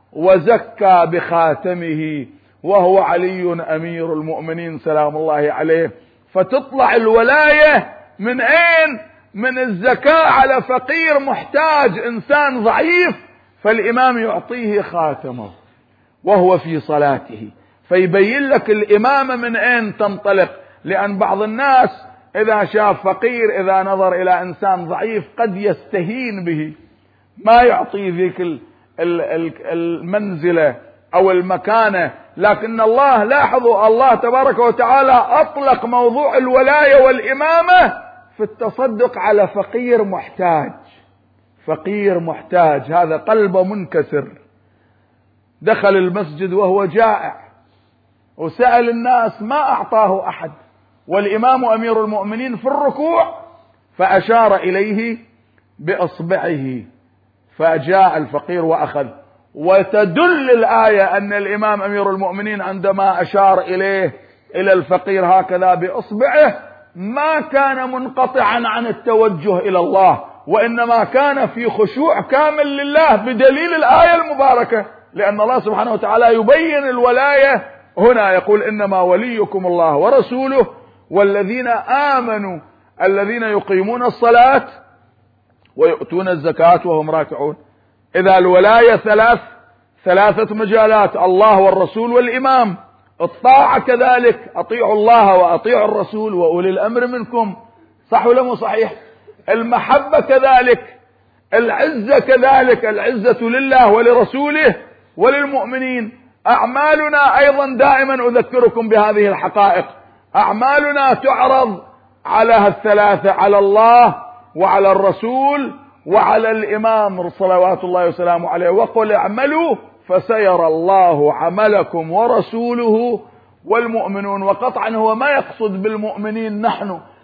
وزكى بخاتمه وهو علي أمير المؤمنين سلام الله عليه. فتطلع الولاية من أين؟ من الزكاة على فقير محتاج إنسان ضعيف، فالإمام يعطيه خاتمه وهو في صلاته، فيبين لك الإمامة من أين تنطلق. لأن بعض الناس إذا شاف فقير، إذا نظر إلى إنسان ضعيف قد يستهين به، ما يعطي ذيك المنزلة أو المكانة. لكن الله، لاحظوا، الله تبارك وتعالى أطلق موضوع الولاية والإمامة في التصدق على فقير محتاج. فقير محتاج هذا قلبه منكسر، دخل المسجد وهو جائع وسأل الناس ما أعطاه أحد، والإمام أمير المؤمنين في الركوع فأشار إليه بإصبعه فجاء الفقير وأخذ. وتدل الآية أن الإمام أمير المؤمنين عندما أشار إليه إلى الفقير هكذا بإصبعه ما كان منقطعا عن التوجه إلى الله، وإنما كان في خشوع كامل لله بدليل الآية المباركة. لأن الله سبحانه وتعالى يبين الولاية هنا، يقول إنما وليكم الله ورسوله والذين آمنوا الذين يقيمون الصلاة ويؤتون الزكاة وهم راكعون. إذا الولاية ثلاثة مجالات: الله والرسول والإمام. الطاعة كذلك: أطيعوا الله وأطيعوا الرسول وأولي الأمر منكم. صح ولا مو صحيح؟ المحبة كذلك، العزة كذلك، العزة لله ولرسوله وللمؤمنين. أعمالنا أيضا دائما أذكركم بهذه الحقائق، أعمالنا تعرض على الثلاثة: على الله وعلى الرسول وعلى الإمام صلوات الله وسلامه عليه. وقل اعملوا فسيرى الله عملكم ورسوله والمؤمنون. وقطعا هو ما يقصد بالمؤمنين نحن،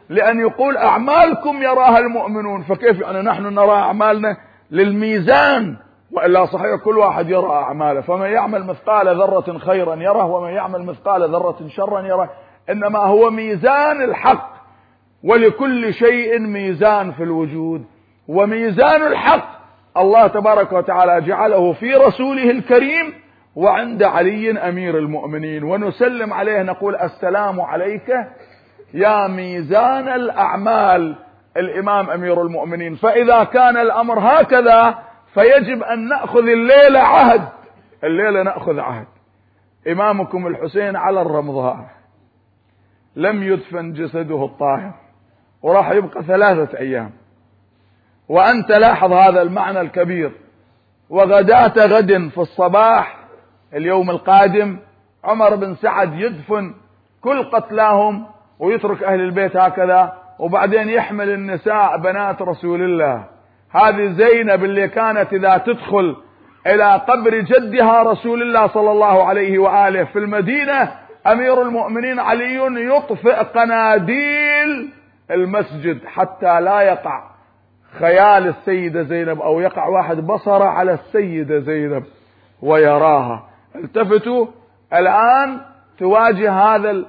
لأن يقول أعمالكم يراها المؤمنون، فكيف يعني نحن نرى أعمالنا للميزان؟ وإلا صحيح كل واحد يرى أعماله، فمن يعمل مثقال ذرة خيرا يره ومن يعمل مثقال ذرة شرا يره، إنما هو ميزان الحق، ولكل شيء ميزان في الوجود، وميزان الحق الله تبارك وتعالى جعله في رسوله الكريم وعند علي أمير المؤمنين، ونسلم عليه نقول السلام عليك يا ميزان الأعمال الإمام أمير المؤمنين. فإذا كان الأمر هكذا فيجب أن نأخذ الليلة عهد، الليلة نأخذ عهد. إمامكم الحسين على الرمضاء لم يدفن جسده الطاهر، وراح يبقى 3 أيام، وأنت لاحظ هذا المعنى الكبير. وغداة غد في الصباح اليوم القادم عمر بن سعد يدفن كل قتلاهم ويترك أهل البيت هكذا، وبعدين يحمل النساء بنات رسول الله. هذه زينب اللي كانت إذا تدخل إلى قبر جدها رسول الله صلى الله عليه وآله في المدينة، أمير المؤمنين علي يطفئ قناديل المسجد حتى لا يقع خيال السيدة زينب أو يقع واحد بصره على السيدة زينب ويراها. التفتوا الآن تواجه هذا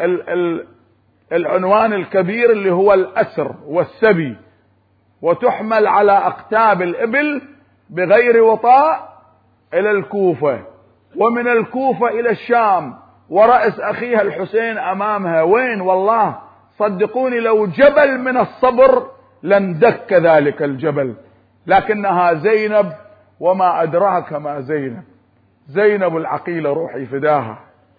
العنوان الكبير اللي هو الأسر والسبي، وتحمل على أقتاب الإبل بغير وطاء إلى الكوفة، ومن الكوفة إلى الشام، ورأس أخيها الحسين أمامها. وين؟ والله صدقوني لو جبل من الصبر لاندك ذلك الجبل، لكنها زينب وما أدراك ما زينب، زينب العقيلة روحي فداها،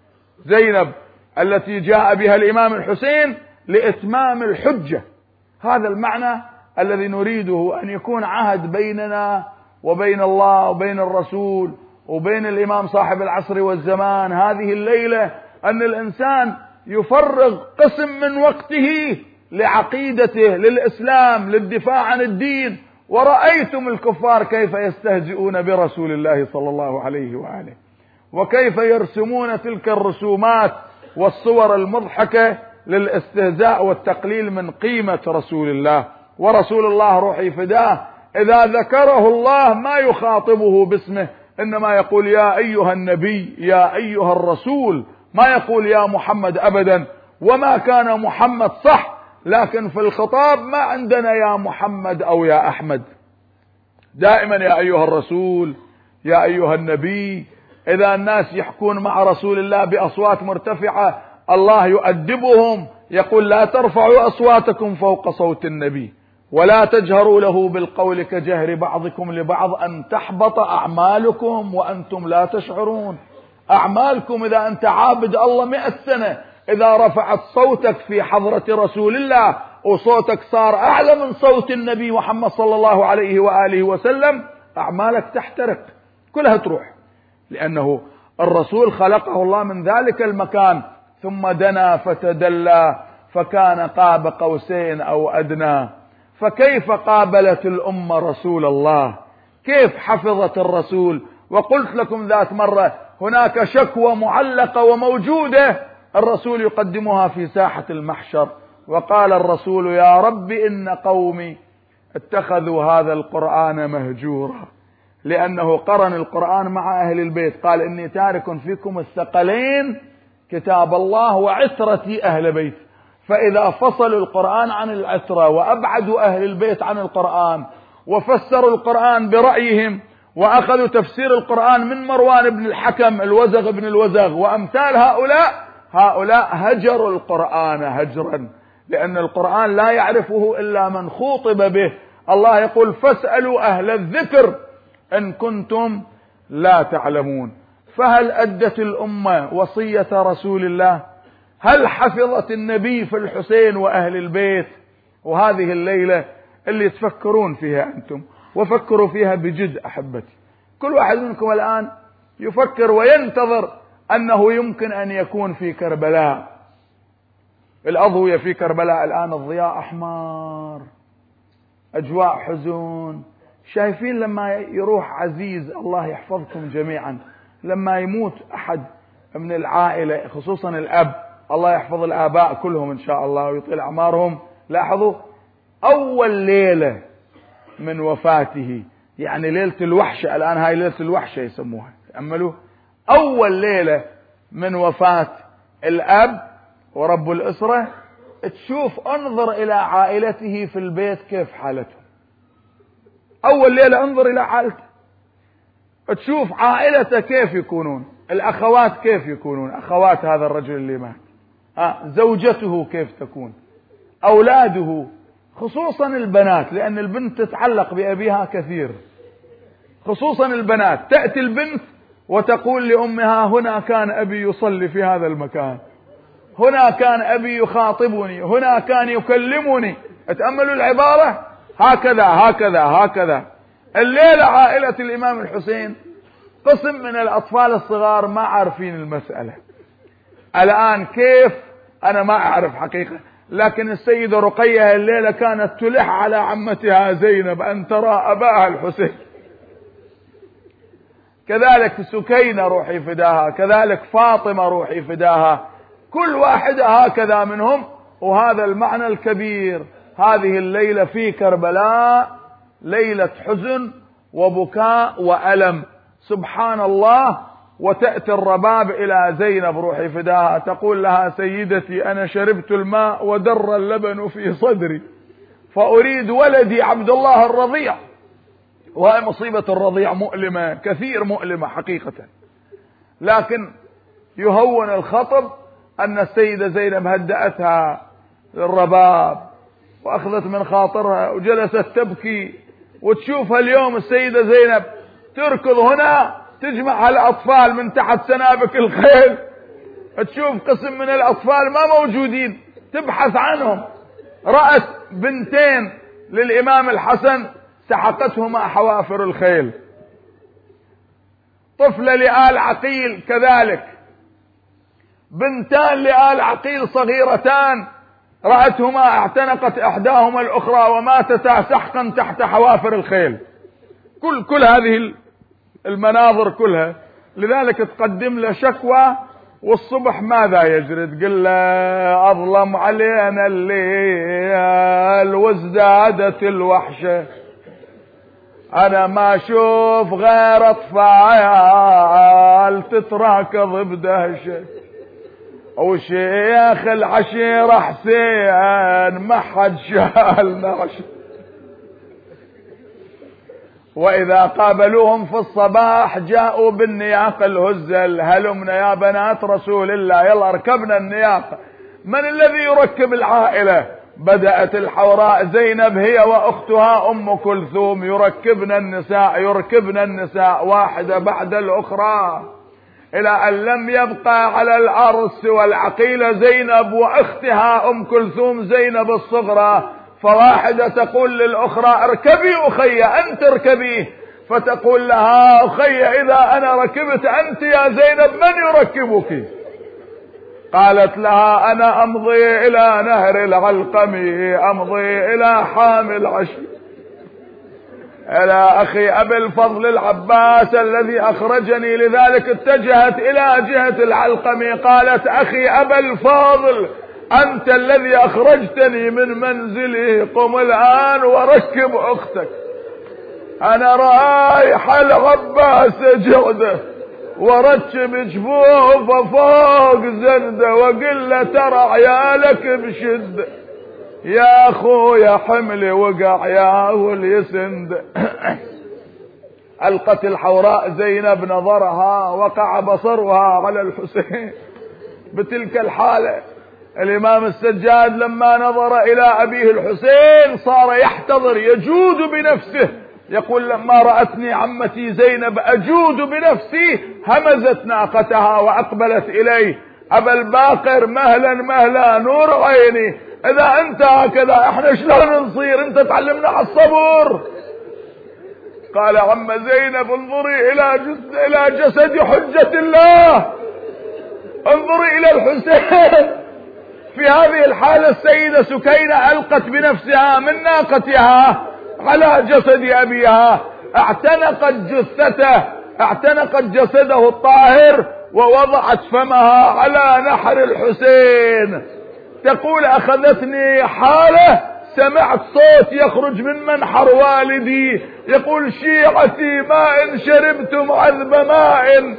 زينب التي جاء بها الإمام الحسين لإتمام الحجة. هذا المعنى الذي نريده، أن يكون عهد بيننا وبين الله وبين الرسول وبين الإمام صاحب العصر والزمان هذه الليلة، أن الإنسان يفرغ قسم من وقته لعقيدته، للإسلام، للدفاع عن الدين. ورأيتم الكفار كيف يستهزئون برسول الله صلى الله عليه وآله، وكيف يرسمون تلك الرسومات والصور المضحكة للاستهزاء والتقليل من قيمة رسول الله. ورسول الله روحي فداه إذا ذكره الله ما يخاطبه باسمه، إنما يقول يا أيها النبي، يا أيها الرسول، ما يقول يا محمد أبدا. وما كان محمد صح، لكن في الخطاب ما عندنا يا محمد أو يا أحمد، دائما يا أيها الرسول، يا أيها النبي. إذا الناس يحكون مع رسول الله بأصوات مرتفعة الله يؤدبهم، يقول لا ترفعوا أصواتكم فوق صوت النبي ولا تجهروا له بالقول كجهر بعضكم لبعض أن تحبط أعمالكم وأنتم لا تشعرون. أعمالكم إذا أنت عابد الله 100 سنة، إذا رفعت صوتك في حضرة رسول الله وصوتك صار أعلى من صوت النبي محمد صلى الله عليه وآله وسلم، أعمالك تحترق كلها تروح، لأنه الرسول خلقه الله من ذلك المكان، ثم دنا فتدلى فكان قاب قوسين أو أدنى. فكيف قابلت الأمة رسول الله؟ كيف حفظت الرسول؟ وقلت لكم ذات مرة هناك شكوى معلقة وموجودة الرسول يقدمها في ساحة المحشر، وقال الرسول يا رب إن قومي اتخذوا هذا القرآن مهجورا، لأنه قرن القرآن مع أهل البيت، قال إني تارك فيكم الثقلين كتاب الله وعترتي أهل بيت. فإذا فصلوا القرآن عن العترة وأبعدوا أهل البيت عن القرآن وفسروا القرآن برأيهم وأخذوا تفسير القرآن من مروان بن الحكم الوزغ بن الوزغ وأمثال هؤلاء هجروا القرآن هجرا، لأن القرآن لا يعرفه إلا من خوطب به. الله يقول فاسألوا أهل الذكر إن كنتم لا تعلمون. فهل أدت الأمة وصية رسول الله؟ هل حفظت النبي في الحسين وأهل البيت؟ وهذه الليلة اللي تفكرون فيها أنتم، وفكروا فيها بجد أحبتي. كل واحد منكم الآن يفكر وينتظر أنه يمكن أن يكون في كربلاء. الأضوية في كربلاء الآن الضياء أحمر، أجواء حزن. شايفين لما يروح عزيز، الله يحفظكم جميعا، لما يموت أحد من العائلة خصوصا الأب، الله يحفظ الآباء كلهم إن شاء الله ويطيل أعمارهم، لاحظوا أول ليلة من وفاته، يعني ليلة الوحشة، الآن هاي ليلة الوحشة يسموها، تأملوا أول ليلة من وفاة الأب ورب الأسرة، تشوف انظر إلى عائلته في البيت كيف حالتهم. أول ليلة انظر إلى عائلته، تشوف عائلته كيف يكونون، الأخوات كيف يكونون، أخوات هذا الرجل اللي مات، زوجته كيف تكون، أولاده، خصوصا البنات، لأن البنت تتعلق بأبيها كثير، خصوصا البنات. تأتي البنت وتقول لأمها هنا كان أبي يصلي في هذا المكان، هنا كان أبي يخاطبني، هنا كان يكلمني. تأملوا العبارة، هكذا هكذا هكذا. الليلة عائلة الإمام الحسين قسم من الأطفال الصغار ما عارفين المسألة. الآن كيف أنا ما أعرف حقيقة، لكن السيدة رقية الليلة كانت تلح على عمتها زينب أن ترى أباها الحسين، كذلك سكينة روحي فداها، كذلك فاطمة روحي فداها، كل واحدة هكذا منهم. وهذا المعنى الكبير، هذه الليلة في كربلاء ليلة حزن وبكاء وألم، سبحان الله. وتأتي الرباب إلى زينب روحي فداها تقول لها سيدتي أنا شربت الماء ودر اللبن في صدري فأريد ولدي عبد الله الرضيع. وهي مصيبة الرضيع مؤلمة، كثير مؤلمة حقيقة، لكن يهون الخطب أن السيدة زينب هدأتها للرباب وأخذت من خاطرها وجلست تبكي. وتشوفها اليوم السيدة زينب تركض هنا تجمع الأطفال من تحت سنابك الخيل، تشوف قسم من الأطفال ما موجودين تبحث عنهم. رأت بنتين للإمام الحسن سحقتهما حوافر الخيل، طفلة لآل عقيل كذلك، بنتان لآل عقيل صغيرتان رأتهما اعتنقت إحداهما الأخرى وماتتا سحقا تحت حوافر الخيل. كل هذه المناظر كلها، لذلك تقدم له شكوى والصبح ماذا يجري؟ تقول له أظلم علينا الليل وازدادت الوحشة، أنا ما أشوف غير أطفال تتراكض بدهشة، وشيخ العشيرة حسين ما حد شال نعشه، وإذا قابلوهم في الصباح جاءوا بالنياق الهزل، هلمنا يا بنات رسول الله يلا اركبنا النياق. من الذي يركب العائلة؟ بدأت الحوراء زينب هي وأختها أم كلثوم يركبن النساء واحدة بعد الأخرى، إلى أن لم يبقى على الأرض سوى العقيلة زينب وأختها أم كلثوم زينب الصغرى. فواحدة تقول للأخرى اركبي أخي أنت اركبي، فتقول لها أخي إذا أنا ركبت أنت يا زينب من يركبك؟ قالت لها أنا أمضي إلى نهر العلقم، أمضي إلى حامي العشي، إلى أخي أبي الفضل العباس الذي أخرجني. لذلك اتجهت إلى جهة العلقم قالت أخي أبا الفضل أنت الذي أخرجتني من منزلي، قم الآن وركب أختك، أنا رايح العباس جعده وركب جفوفه فوق زنده وقل له ترى عيالك بشده، يا أخويا حملي وقع يا واليسند. ألقت الحوراء زينب نظرها وقع بصرها على الحسين بتلك الحالة. الإمام السجاد لما نظر إلى أبيه الحسين صار يحتضر يجود بنفسه، يقول لما رأتني عمتي زينب أجود بنفسي همزت ناقتها وأقبلت إليه، أبا الباقر مهلا مهلا نور عيني، إذا أنت هكذا إحنا شلون نصير؟ أنت تعلمنا على الصبر. قال عم زينب انظري إلى جسد حجة الله، انظري إلى الحسين. في هذه الحالة السيدة سكينة ألقت بنفسها من ناقتها على جسد أبيها، اعتنقت جثته، اعتنقت جسده الطاهر ووضعت فمها على نحر الحسين. تقول أخذتني حالة سمعت صوت يخرج من منحر والدي يقول شيعتي ما إن شربتم عذب ماء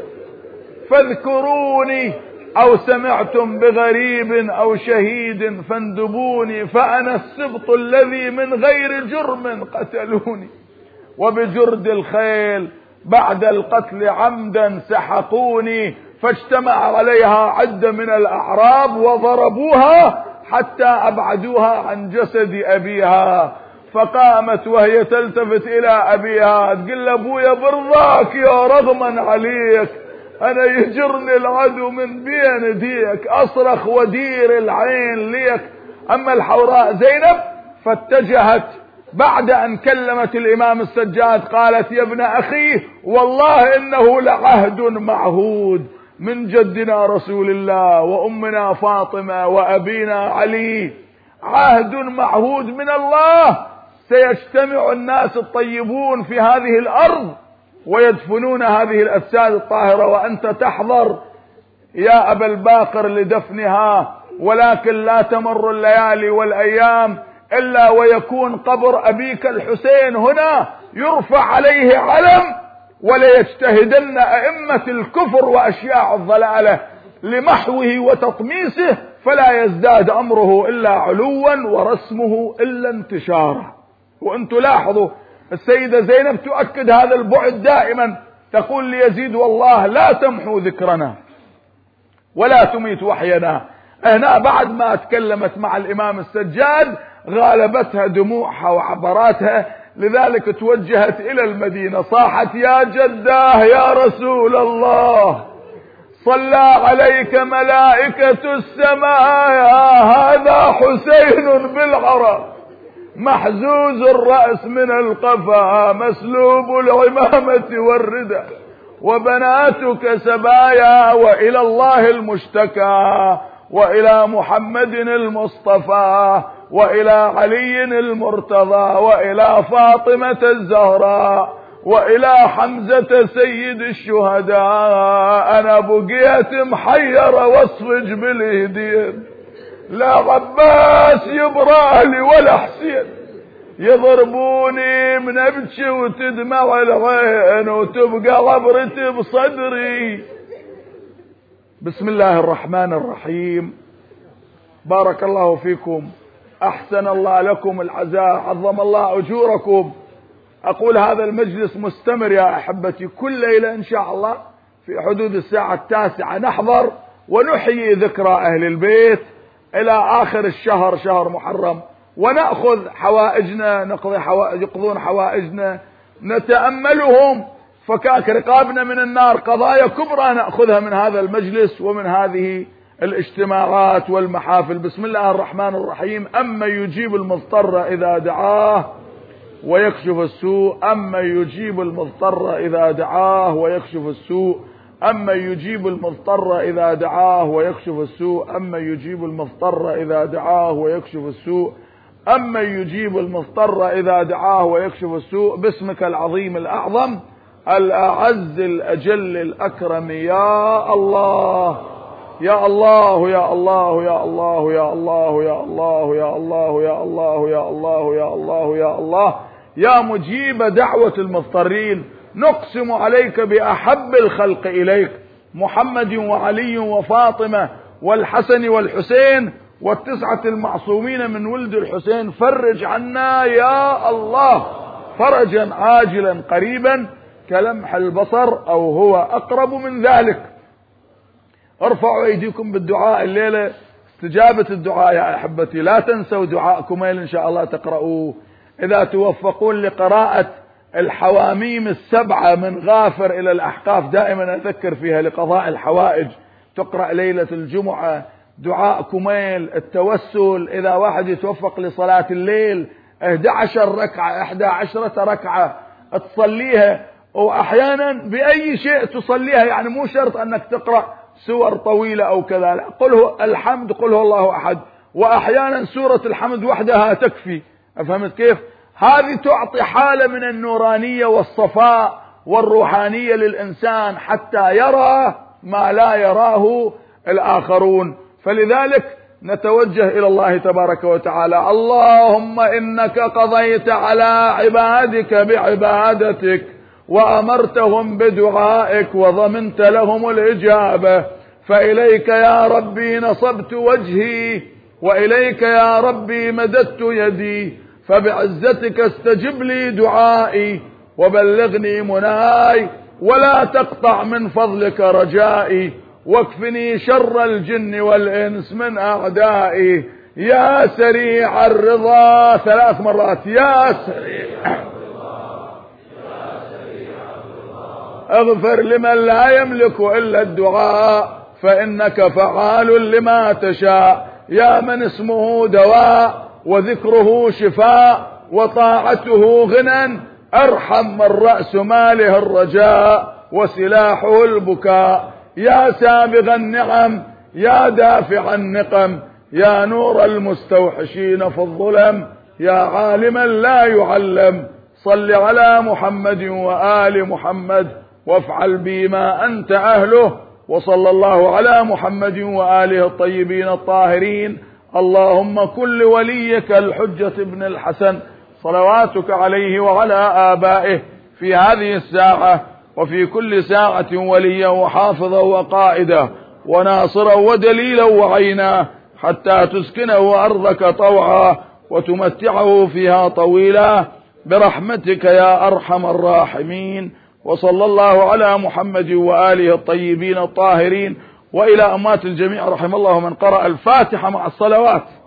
فاذكروني، أو سمعتم بغريب أو شهيد فاندبوني، فأنا السبط الذي من غير جرم قتلوني، وبجرد الخيل بعد القتل عمدا سحقوني، فاجتمع عليها عدة من الأعراب وضربوها حتى أبعدوها عن جسد أبيها، فقامت وهي تلتفت إلى أبيها تقول له أبويا برضاك يا رغما عليك، أنا يجرني العدو من بين يديك، أصرخ ودير العين ليك. أما الحوراء زينب فاتجهت بعد أن كلمت الإمام السجاد قالت يا ابن أخي والله إنه لعهد معهود من جدنا رسول الله وأمنا فاطمة وأبينا علي، عهد معهود من الله، سيجتمع الناس الطيبون في هذه الأرض ويدفنون هذه الأجساد الطاهرة، وأنت تحضر يا أبا الباقر لدفنها، ولكن لا تمر الليالي والأيام إلا ويكون قبر أبيك الحسين هنا يرفع عليه علم، وليجتهدن أئمة الكفر وأشياع الضلالة لمحوه وتطميسه، فلا يزداد أمره إلا علوا ورسمه إلا انتشارا. وأنتم لاحظوا السيدة زينب تؤكد هذا البعد دائما، تقول ليزيد والله لا تمحو ذكرنا ولا تميت وحينا. هنا بعد ما تكلمت مع الإمام السجاد غالبتها دموعها وعبراتها، لذلك توجهت إلى المدينة صاحت يا جداه يا رسول الله صلى عليك ملائكة السماء، هذا حسين بالعرب محزوز الرأس من القفا مسلوب العمامة والردى، وبناتك سبايا، وإلى الله المشتكى، وإلى محمد المصطفى، وإلى علي المرتضى، وإلى فاطمة الزهراء، وإلى حمزة سيد الشهداء. أنا بقيت محير واصفج بالهدين، لا عباس يبرالي ولا حسين، يضربوني من ابكي وتدمع العين وتبقى عبرتي بصدري. بسم الله الرحمن الرحيم. بارك الله فيكم، احسن الله لكم العزاء، عظم الله اجوركم. اقول هذا المجلس مستمر يا احبتي، كل ليلة ان شاء الله في حدود الساعة 9 نحضر ونحيي ذكرى اهل البيت الى اخر الشهر، شهر محرم، ونأخذ حوائجنا، يقضون حوائجنا، نتأملهم، فكاك رقابنا من النار، قضايا كبرى نأخذها من هذا المجلس ومن هذه الاجتماعات والمحافل. بسم الله الرحمن الرحيم. أما يجيب المضطر إذا دعاه ويكشف السوء، أما يجيب المضطر إذا دعاه ويكشف السوء، أما يجيب المضطر إذا دعاه ويكشف السوء، أما يجيب المضطر إذا دعاه ويكشف السوء، أما يجيب المضطر إذا دعاه ويكشف السوء. باسمك العظيم الأعظم الأعز الأجل الأكرم يا الله يا الله يا الله يا الله يا الله يا الله يا الله يا الله يا الله يا الله يا الله يا مجيب دعوة المضطرين، نقسم عليك بأحب الخلق إليك محمد وعلي وفاطمة والحسن والحسين والتسعة المعصومين من ولد الحسين، فرج عنا يا الله فرجا عاجلا قريبا كلمح البصر أو هو أقرب من ذلك. ارفعوا أيديكم بالدعاء الليلة، استجابة الدعاء يا أحبتي، لا تنسوا دعاءكم إن شاء الله تقرؤوه. إذا توفقون لقراءة الحواميم السبعة من غافر إلى الأحقاف، دائما أذكر فيها لقضاء الحوائج، تقرأ ليلة الجمعة دعاء كميل التوسل. إذا واحد يتوفق لصلاة الليل 11 ركعة 11 ركعة تصليها، وأحيانا بأي شيء تصليها، يعني مو شرط أنك تقرأ سور طويلة أو كذا، لا، قل هو الحمد، قل هو الله أحد، وأحيانا سورة الحمد وحدها تكفي. أفهمت كيف؟ هذه تعطي حالة من النورانية والصفاء والروحانية للإنسان حتى يرى ما لا يراه الآخرون. فلذلك نتوجه إلى الله تبارك وتعالى. اللهم إنك قضيت على عبادك بعبادتك وأمرتهم بدعائك وضمنت لهم الإجابة، فإليك يا ربي نصبت وجهي وإليك يا ربي مددت يدي، فبعزتك استجب لي دعائي وبلغني مناي، ولا تقطع من فضلك رجائي، واكفني شر الجن والإنس من أعدائي. يا سريع الرضا 3 مرات، يا سريع اغفر لمن لا يملك إلا الدعاء، فإنك فعال لما تشاء. يا من اسمه دواء وذكره شفاء وطاعته غنى، أرحم من رأس ماله الرجاء وسلاحه البكاء. يا سابغ النعم، يا دافع النقم، يا نور المستوحشين في الظلم، يا عالما لا يعلم، صل على محمد وآل محمد وافعل بي ما أنت أهله. وصلى الله على محمد وآله الطيبين الطاهرين. اللهم كن لوليك الحجة ابن الحسن صلواتك عليه وعلى آبائه في هذه الساعة وفي كل ساعة وليا وحافظا وقائدا وناصرا ودليلا وعينا، حتى تسكنه أرضك طوعا وتمتعه فيها طويلا برحمتك يا أرحم الراحمين. وصلى الله على محمد وآله الطيبين الطاهرين. وإلى أمات الجميع رحم الله من قرأ الفاتحة مع الصلوات.